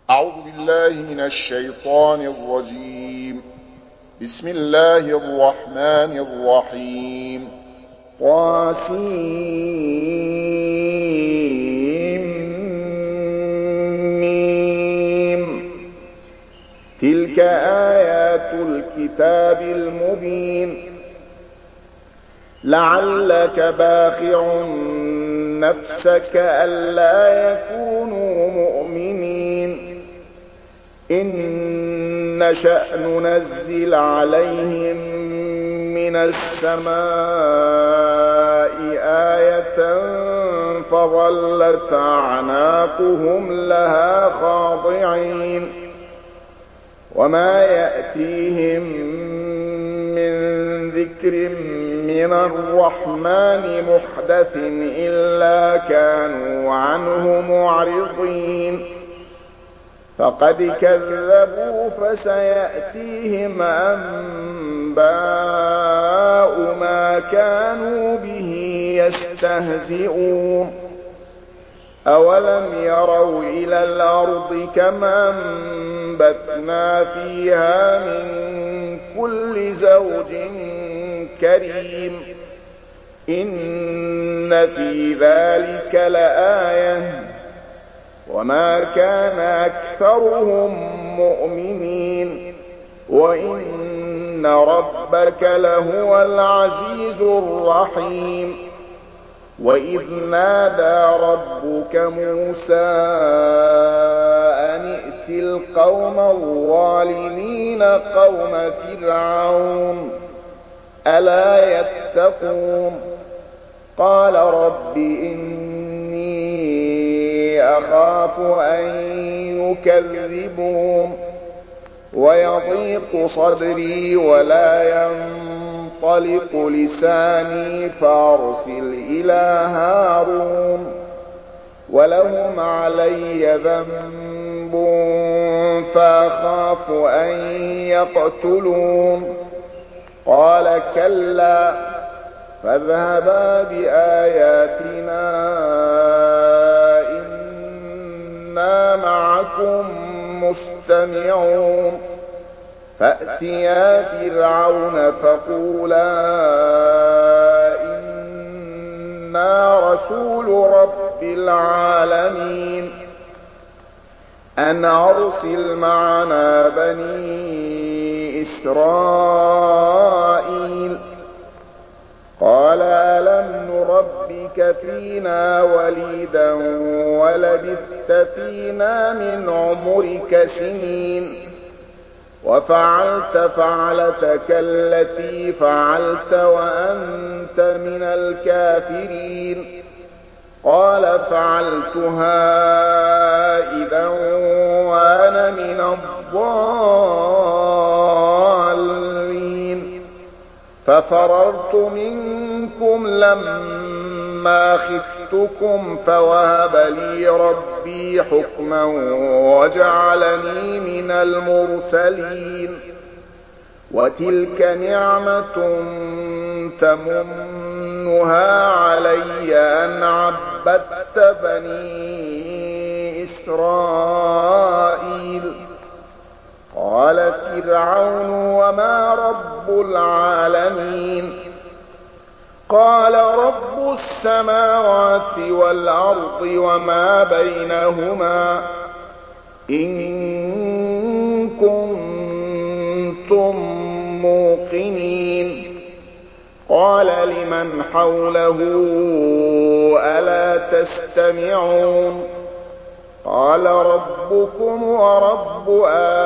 أعوذ بالله من الشيطان الرجيم. بسم الله الرحمن الرحيم. طاسيم. تلك آيات الكتاب المبين. لعلك باخع نفسك ألا يكونوا مؤمنين إن نشأ ننزل عليهم من السماء آية فظلت أعناقهم لها خاضعين وما يأتيهم من ذكر من الرحمن محدث إلا كانوا عنه معرضين فقد كذبوا فسيأتيهم أنباء ما كانوا به يستهزئون أولم يروا إلى الأرض كما أنبتنا فيها من كل زوج كريم إن في ذلك لآية وما كان أكثرهم مؤمنين وإن ربك لهو العزيز الرحيم وإذ نادى ربك موسى أن ائت القوم الظالمين قوم فرعون ألا يتقون قال رب إني أخاف أن يكذبون ويضيق صدري ولا ينطلق لساني فأرسل إلى هارون ولهم علي ذنب فأخاف أن يقتلون قال كلا فاذهبا بآياتنا إنا معكم مستمعون فأتيا فرعون فقولا إنا رسول رب العالمين أن أرسل معنا بني إسرائيل قال ألم نربك فينا وليدا ولبثت فينا من عمرك سنين وفعلت فعلتك التي فعلت وأنت من الكافرين قال فعلتها إذا وأنا من الضالين ففررت منكم لما خفتكم فوهب لي ربي حكما وجعلني من المرسلين وتلك نعمة تمنها علي أن عبدت بني إسرائيل قال فرعون وما رب العالمين قال رب السماوات والأرض وما بينهما إن كنتم موقنين قال لمن حوله ألا تستمعون قال ربكم ورب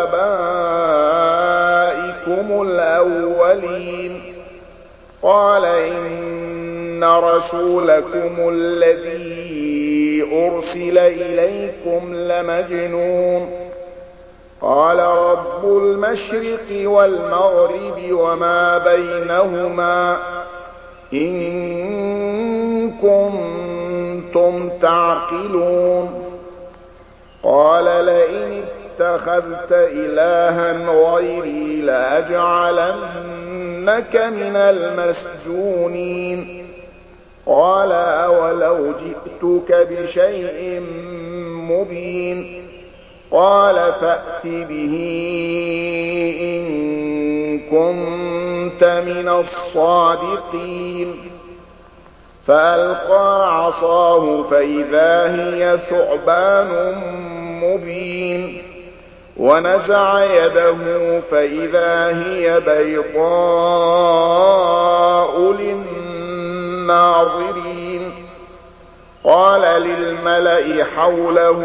آبائكم الأولين قال إن رسولكم الذي أرسل إليكم لمجنون قال رب المشرق والمغرب وما بينهما إن كنتم تعقلون قال لئن اتخذت إلها غيري لأجعلنك من المسجونين قال أولو جئتك بشيء مبين قال فأت به إن كنت من الصادقين. فألقى عصاه فإذا هي ثعبان مبين، ونزع يده فإذا هي بيضاء للناظرين. قال للملأ حوله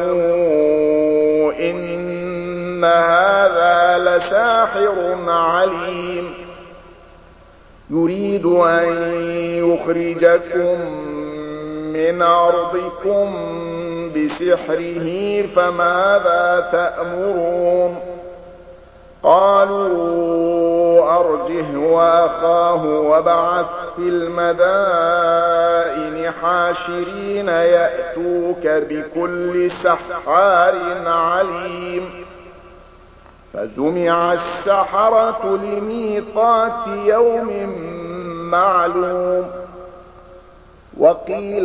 إن هذا لساحر عليم، يريد أن يخرجكم من أرضكم بسحره فماذا تأمرون؟ قالوا أرجه وأخاه وابعث في المدائن حاشرين يأتوك بكل سحار عليم. فجمع السحرة لميقات يوم معلوم. وقيل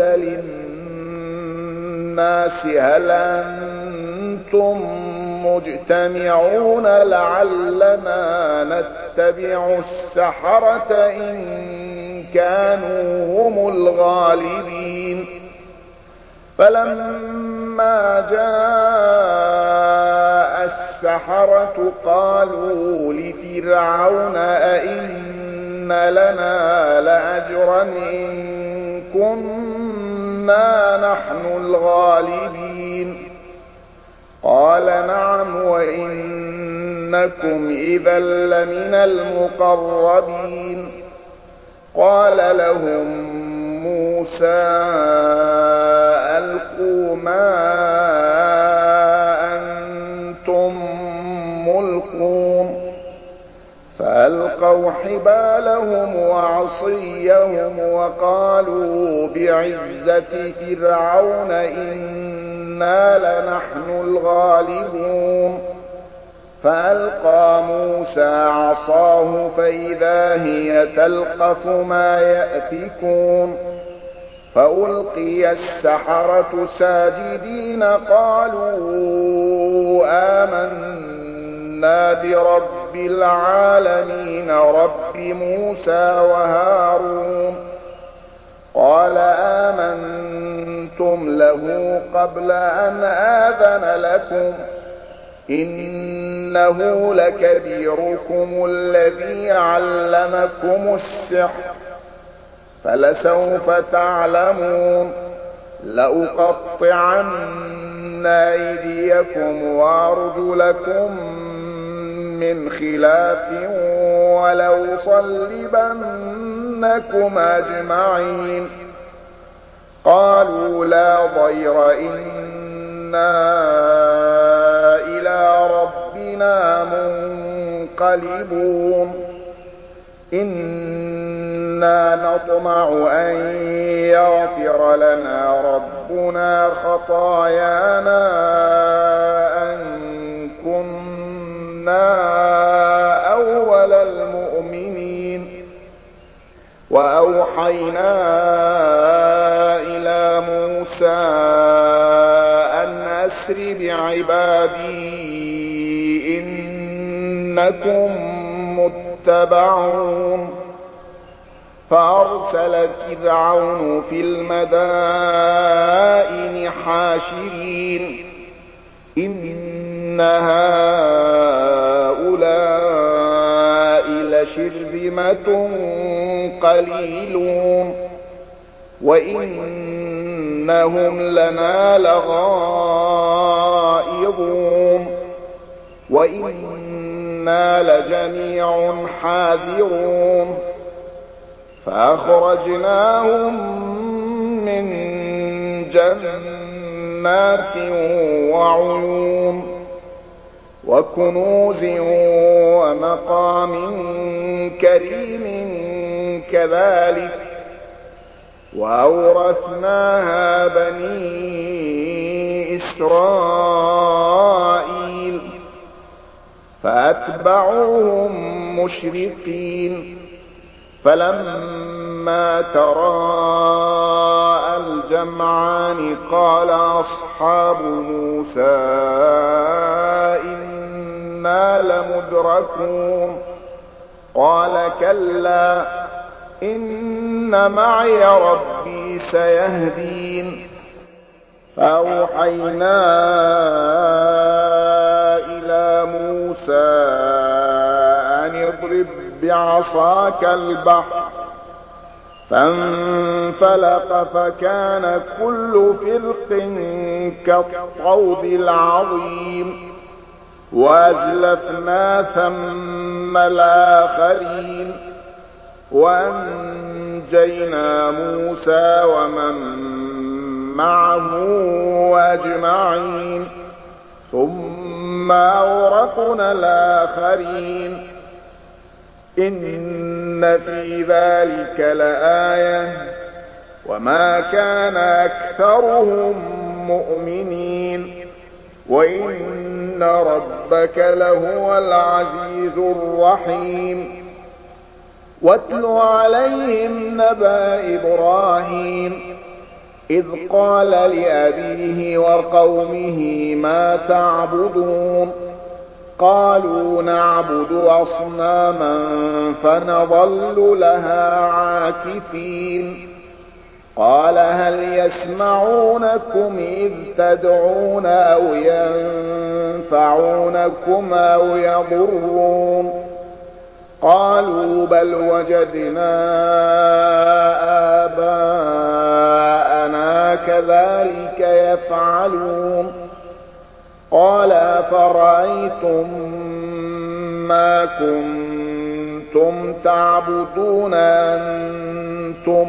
للناس هل أنتم مجتمعون لعلنا نتبع السحرة إن كانوا هم الغالبين. فلما جاء السحرة قالوا لفرعون أئن لنا لأجرا إن كنا نحن الغالبين؟ قال نعم وإنكم إذا لمن المقربين. قال لهم موسى ألقوا ما أنتم ملقون. فألقوا حبالهم وعصيهم وقالوا بعزة فرعون إنا لنحن الغالبون. فألقى موسى عصاه فإذا هي تلقف ما يأفكون. فألقي السحرة ساجدين قالوا آمنا برب العالمين رب موسى وهارون. قال آمنتم له قبل أن آذن لكم إنه لكبيركم الذي علمكم السحر فلسوف تعلمون لأقطعن أيديكم وأرجلكم من خلاف ولأصلبنكم أجمعين. قالوا لا ضير إنا إلى ربنا منقلبون. إنا نطمع أن يغفر لنا ربنا خطايانا أن كنا أول المؤمنين. وأوحينا إلى موسى أن أسر بعبادي إنكم متبعون. فأرسل فرعون في المدائن حاشرين إن هؤلاء لشرذمة قليلون وإنهم لنا لغائظون وإنا لجميع حاذرون. فأخرجناهم من جنات وعيون وكنوز ومقام كريم كذلك وأورثناها بني إسرائيل فأتبعوهم مشرقين. فلما تراءى الجمعان قال أصحاب موسى لمدركون قال كلا إن معي ربي سيهدين فأوحينا إلى موسى أن اضرب بعصاك البحر فانفلق فكان كل فرق كالطود العظيم وأزلفنا ثم الآخرين وأنجينا موسى ومن معه أجمعين ثم أغرقنا الآخرين إن في ذلك لآية وما كان أكثرهم مؤمنين وإن ربك لهو العزيز الرحيم واتل عليهم نبأ إبراهيم إذ قال لأبيه وقومه ما تعبدون قالوا نعبد أصناما فنظل لها عاكفين قال هل يسمعونكم إذ تدعون أو ينفعونكم أو يضرون قالوا بل وجدنا آباءنا كذلك يفعلون قال أفرأيتم ما كنتم تعبدون أنتم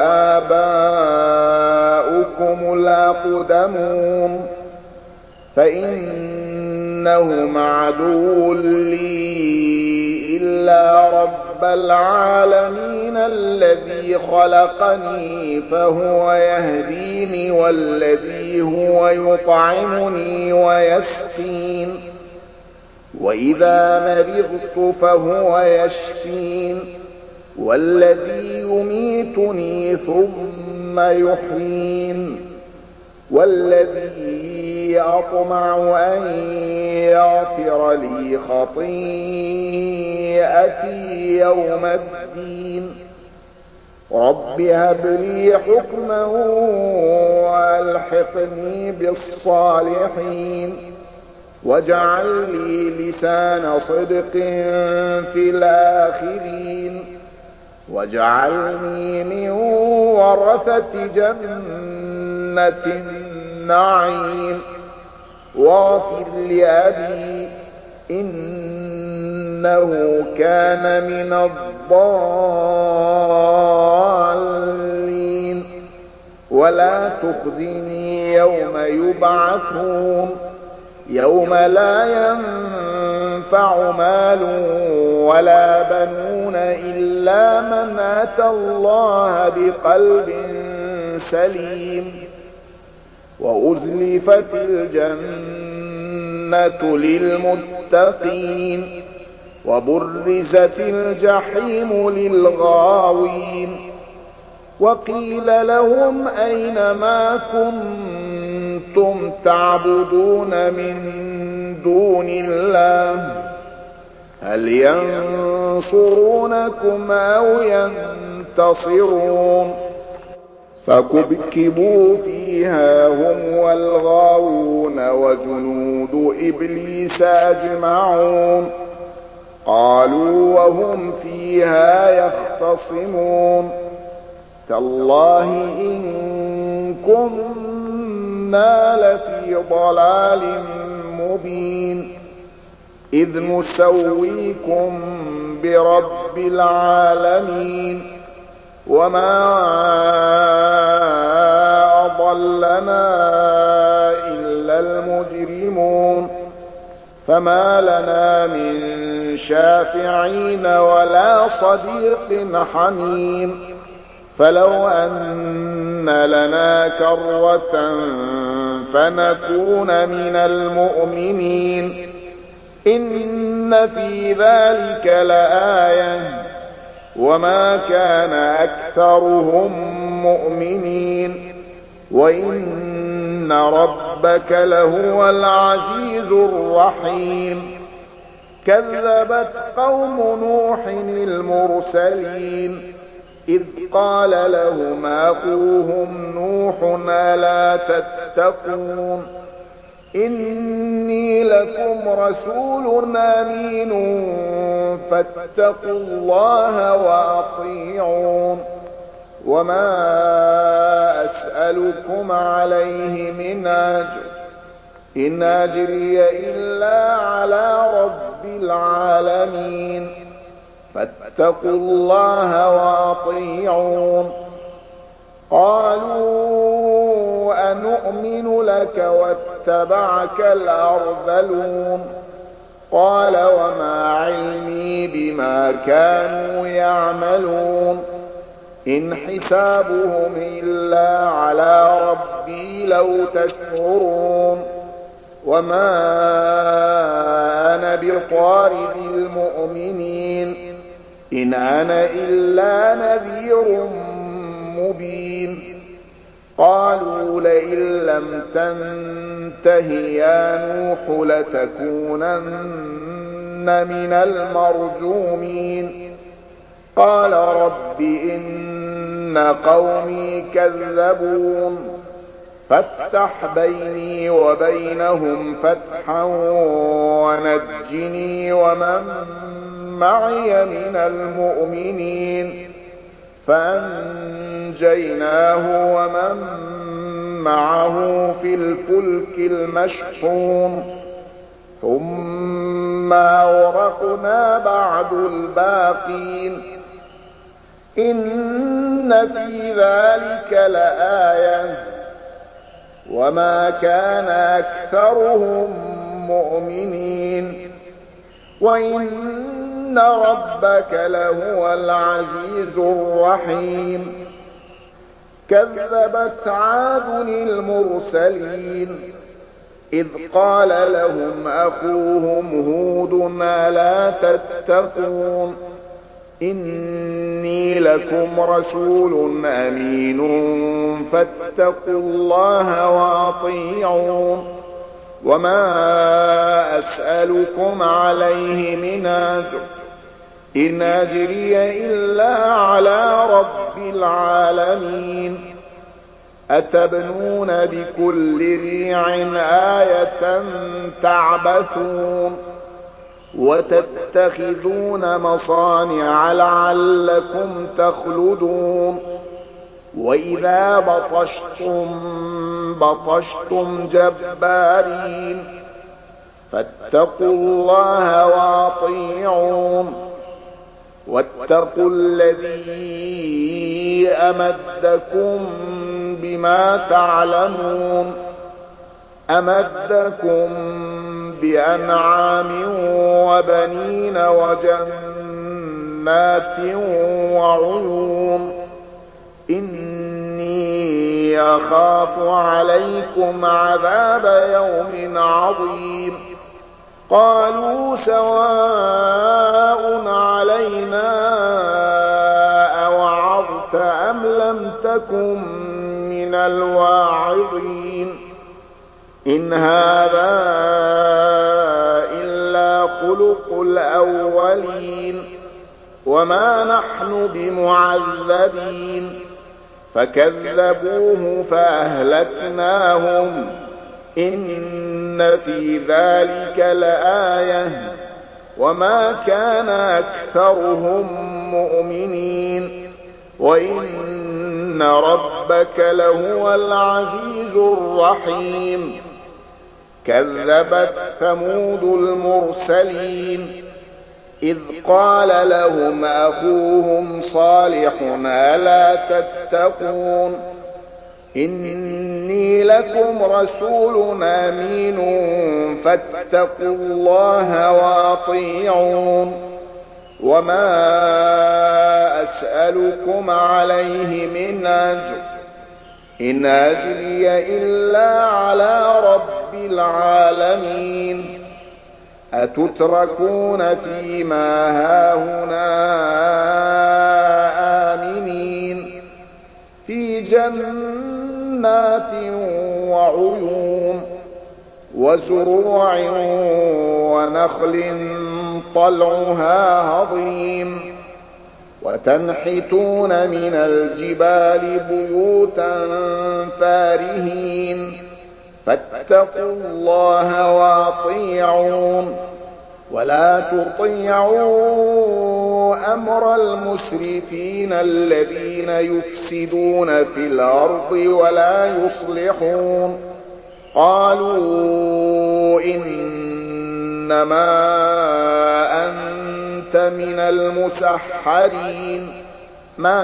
وآباؤكم الأقدمون فإنهم عدو لي إلا رب العالمين الذي خلقني فهو يهديني والذي هو يطعمني ويسقين وإذا مرضت فهو يشفين والذي يميتني ثم يحيين والذي أطمع أن يغفر لي خطيئتي يوم الدين رب هب لي حكما وألحقني بالصالحين واجعل لي لسان صدق في الآخرين واجعلني من ورثة جنة النعيم واغفر لأبي إنه كان من الضالين ولا تخزني يوم يبعثون يوم لا ينفع مال ولا بنون إلا من أتى الله بقلب سليم وأزلفت الجنة للمتقين وبرزت الجحيم للغاوين وقيل لهم أين ما كنتم تعبدون من دون الله هل ينصرونكم أو ينتصرون فكبكبوا فيها هم والغاوون وجنود إبليس أجمعون قالوا وهم فيها يختصمون تالله إن كنا لفي ضلال مبين إذ نسويكم برب العالمين وما أضلنا إلا المجرمون فما لنا من شافعين ولا صديق حميم فلو أن لنا كرة فنكون من المؤمنين إن في ذلك لآية وما كان أكثرهم مؤمنين وإن ربك لهو العزيز الرحيم كذبت قوم نوح المرسلين إذ قال لهم أخوهم نوح ألا تتقون إني لكم رسول أمين فاتقوا الله وأطيعون وما أسألكم عليه من أجر إن أجري إلا على رب العالمين فاتقوا الله وأطيعون قالوا أنؤمن لك واتبعك الأرذلون قال وما علمي بما كانوا يعملون إن حسابهم إلا على ربي لو تشعرون وما أنا بطارد المؤمنين إن أنا إلا نذير مبين قالوا لئن لم تنته يا نوح لتكونن من المرجومين قال رب إن قومي كذبون فافتح بيني وبينهم فتحا ونجني ومن معي من المؤمنين فأنجيناه ومن معه في الفلك المشحون ثم أغرقنا بعد الباقين إن في ذلك لآية وما كان أكثرهم مؤمنين وإن ربك لهو العزيز الرحيم كذبت عاد المرسلين إذ قال لهم أخوهم هود ألا تتقون إني لكم رسول أمين فاتقوا الله وأطيعون وما أسألكم عليه من أجر إن أجري إلا على رب العالمين أتبنون بكل ريع آية تعبثون وتتخذون مصانع لعلكم تخلدون وإذا بطشتم جبارين فاتقوا الله وأطيعون واتقوا الذي أمدكم بما تعلمون أمدكم بأنعام وبنين وجنات وعيون إني أخاف عليكم عذاب يوم عظيم قالوا سواء علينا أوعظت أم لم تكن من الواعظين إن هذا إلا خلق الأولين وما نحن بمعذبين فكذبوه فأهلكناهم إن في ذلك لآية وما كان أكثرهم مؤمنين وإن ربك لهو العزيز الرحيم كذبت ثمود المرسلين إذ قال لهم أخوهم صالح ألا تتقون إني لكم رسول أمين فاتقوا الله وأطيعون وما أسألكم عليه من أجر إن أجري إلا على رب العالمين أتتركون فيما هاهنا آمنين في جنات وعيون وزروع ونخل طلعها هضيم وتنحتون من الجبال بيوتا فارهين فاتقوا الله وأطيعون ولا تطيعوا أمر المسرفين الذين يفسدون في الأرض ولا يصلحون قالوا إنما أنت من المسحرين ما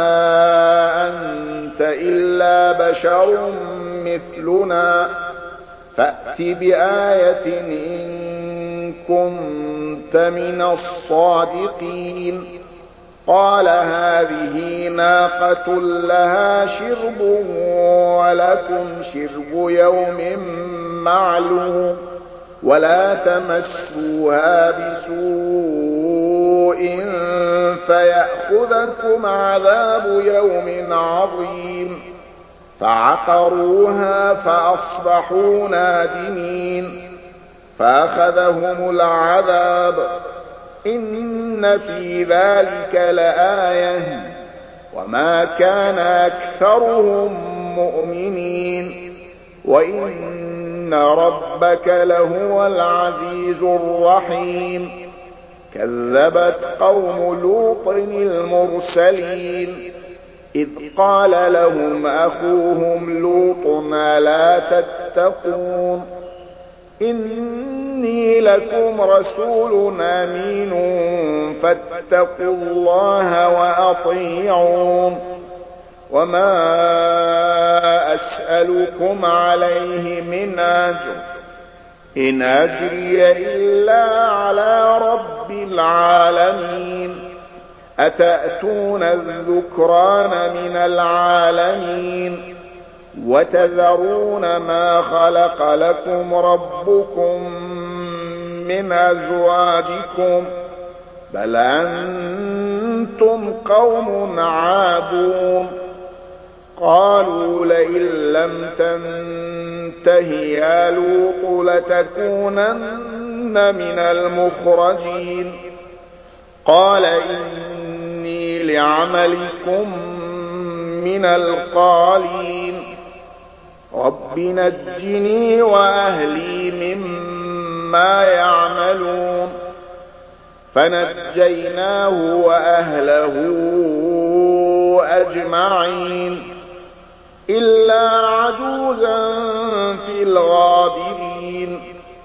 أنت إلا بشر مثلنا فأت بآية إن كنت من الصادقين قال هذه ناقة لها شرب ولكم شرب يوم معلوم ولا تمسوها بسوء فيأخذكم عذاب يوم عظيم فعقروها فأصبحوا نادمين فأخذهم العذاب إن في ذلك لآية وما كان أكثرهم مؤمنين وإن ربك لهو العزيز الرحيم كذبت قوم لوط المرسلين إذ قال لهم أخوهم لوط ألا تتقون إني لكم رسول أمين فاتقوا الله وأطيعون وما أسألكم عليه من أجر إن أجري إلا على رب العالمين أتأتون الذكران من العالمين وتذرون ما خلق لكم ربكم من أزواجكم بل أنتم قوم عادون قالوا لئن لم تنته يا لوط لتكونن من المخرجين قال إني لعملكم من القالين رب نجني وأهلي مما يعملون فنجيناه وأهله أجمعين إلا عجوزا في الغابرين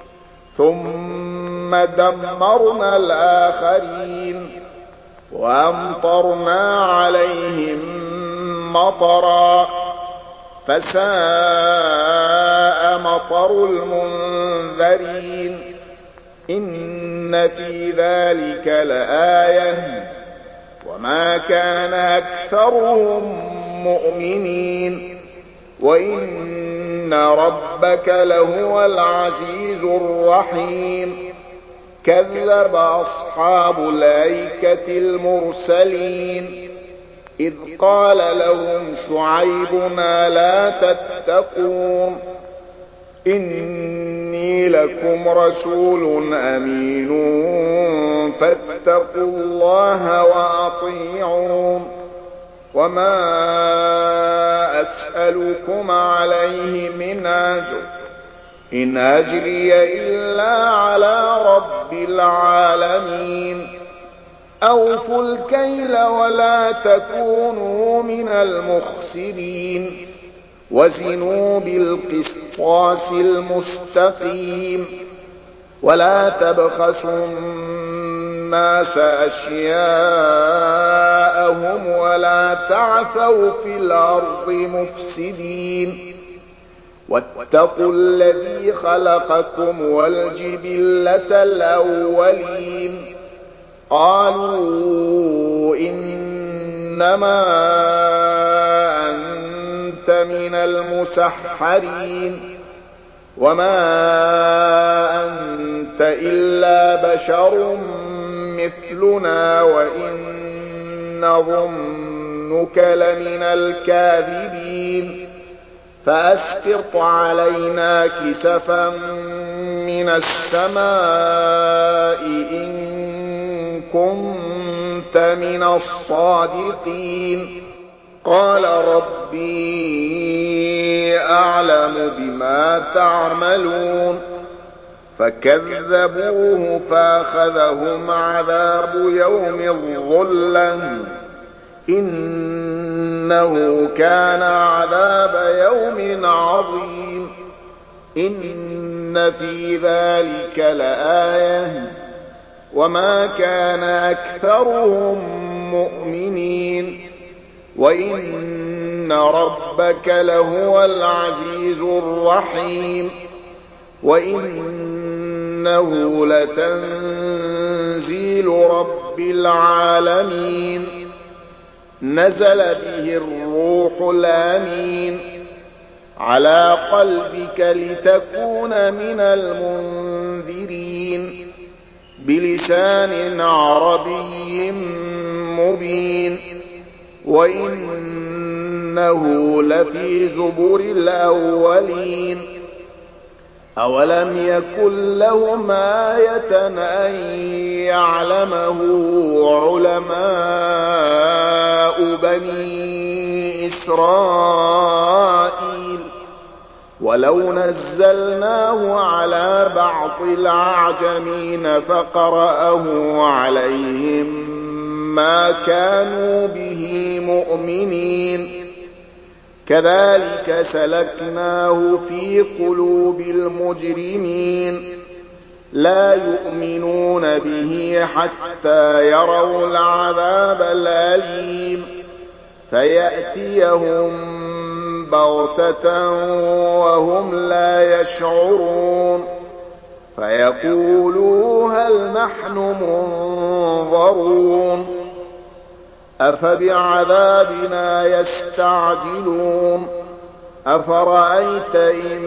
ثم دمرنا الآخرين وأمطرنا عليهم مطرا فساء مطر المنذرين إن في ذلك لآية وما كان أكثرهم مؤمنين وإن ربك لهو العزيز الرحيم كذب أصحاب الأيكة المرسلين إذ قال لهم شعيب لا تتقون إني لكم رسول أمين فاتقوا الله وأطيعون وما أسألكم عليه من أجر إن أجري إلا على رب العالمين أوفوا الكيل ولا تكونوا من المخسرين وزنوا بالقسطاس المستقيم ولا تبخسوا الناس أشياءهم ولا تعثوا في الأرض مفسدين واتقوا الذي خلقكم والجبلة الأولين قالوا إنما أنت من المسحرين وما أنت إلا بشر مثلنا وإن نظنك لمن الكاذبين فأسقط علينا كسفا من السماء إن كنت من الصادقين. قال ربي أعلم بما تعملون. فكذبوه فأخذهم عذاب يوم الظلة إنه كان عذاب يوم عظيم. إن في ذلك لآية وما كان أكثرهم مؤمنين وإن ربك لهو العزيز الرحيم. وإنه لتنزيل رب العالمين نزل به الروح الأمين على قلبك لتكون من المنذرين بلسان عربي مبين. وإنه لفي زبر الأولين. أولم يكن لهم آية أن يعلمه علماء بني إسرائيل ولو نزلناه على بعض الأعجمين فقرأه عليهم ما كانوا به مؤمنين. كذلك سلكناه في قلوب المجرمين لا يؤمنون به حتى يروا العذاب الأليم فيأتيهم بغتة وهم لا يشعرون فيقولوا هل نحن منظرون أفبعذابنا يستعجلون أفرأيت إن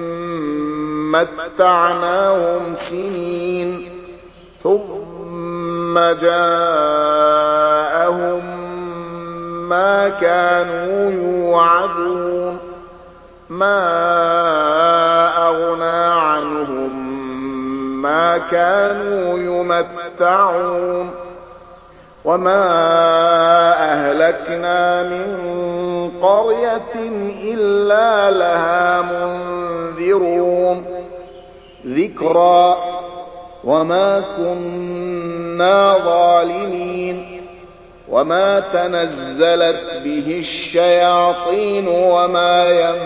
متعناهم سنين ثم جاءهم ما كانوا يوعدون ما أغنى عنهم ما كانوا يمتعون وما أهلكنا من قرية إلا لها منذرون ذكرى وما كنا ظالمين وما تنزلت به الشياطين وما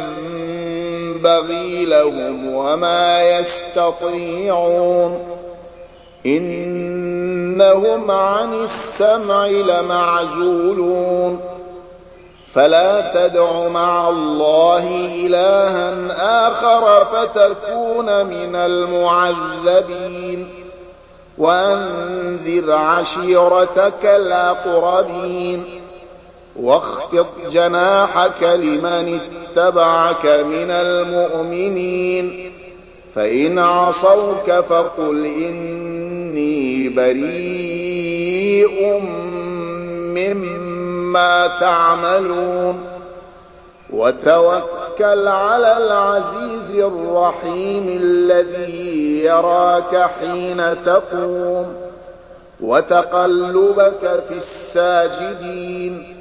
ينبغي لهم وما يستطيعون إنهم عن السمع لمعزولون فلا تدع مع الله إلها آخر فتكون من المعذبين وأنذر عشيرتك الأقربين واخفض جناحك لمن اتبعك من المؤمنين فإن عصوك فقل إني بريء مما تعملون وتوكل على العزيز الرحيم الذي يراك حين تقوم وتقلبك في الساجدين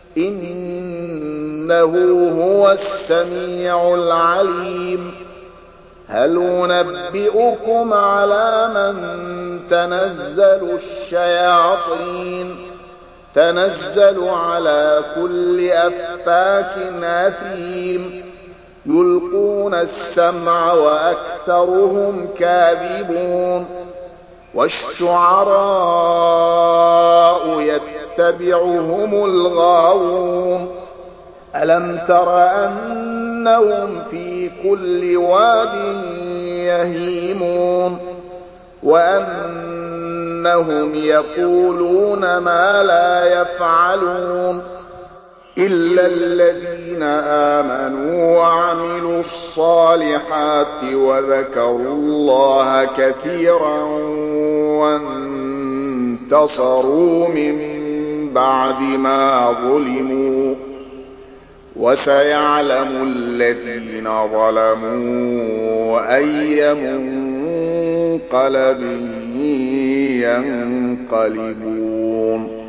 إنه هو السميع العليم هل ننبئكم على من تنزل الشياطين تنزل على كل أفاك أثيم يلقون السمع وأكثرهم كاذبون والشعراء يتبعهم الغاوون ألم تر أنهم في كل واد يهيمون وأنهم يقولون ما لا يفعلون إلا الذين آمنوا وعملوا الصالحات وذكروا الله كثيرا وانتصروا من بعد ما ظلموا وسيعلم الذين ظلموا أي منقلب منقلب ينقلبون